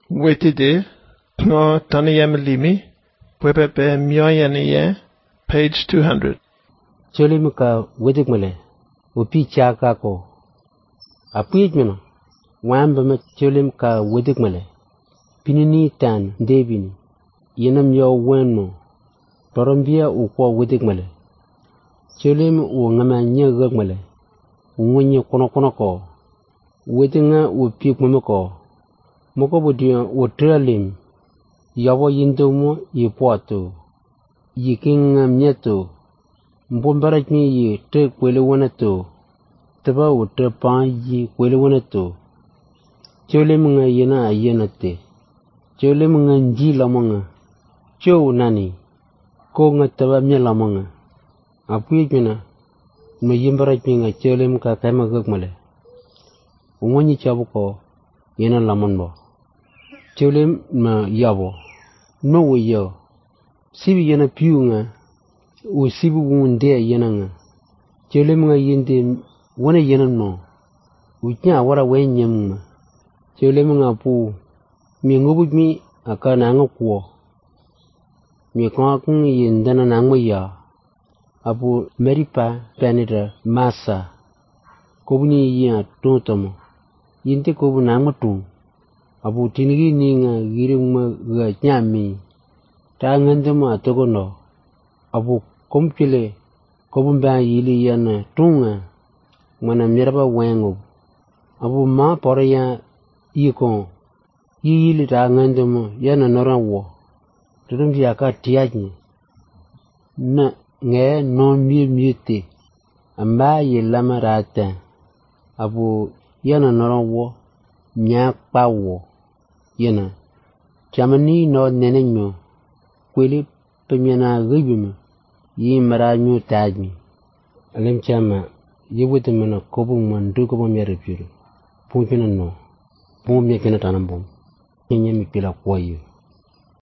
Wetide, no Taniyam Limi, Wepepe Myoyaniye, page 200. Cholimka Wedigmale, Upi Chakako. A Pidmino, Wamba Cholimka Wedigmale, Pinini Tan, Davini, Yenam Yo Weno, Torambia Ukwa Wedigmale. Cholim Ungama Nyagmale, Unye Konokonoko, Wedinga Upi Mumoko. Mokobudia Utralim Yawa Yindomo Yipoto Yiking Mieto Mbombarajmi Yi Tek Welewaneto Taba Utrapa Yi Welewaneto Cholemunga Yena Yenate Cholemunga Njilamonga Cho Nani Konga Taba Mielamonga Apuijuna No Yimbarajminga Cholemka Kama Gugmale Umwani Chabuko Yena Lamonbo Cholim ma yabo no yo sibi yana piunga o sibi wunde yana cholim nga yinde wana yana no unya wara wenyam cholim nga pu mi ngobu mi aka na ngakwo mi kwa kun yindana na ngya apu meripa penita masa kobuni ya totomo yinde kobu na ngatu Abu tinigi ninga girima ga nyami ta ngandama togono abu kompile kobumba yili yana tunga mana miraba wengo abu ma poraya yiko yili ta ngandama yana norawo tudum ya ka tiyaji na nge no miete amba yelama rata abu yana norawo nya pawo Yena, Chamani no nenenyo, Quili Pimiana Ribim, Yi Maranyu Tajmi. Alim Chama, you with the man of Kobum and Dukomum Yarapur. Pumpin no, Pum Yakinatambum, Kenyam Pila Quayu.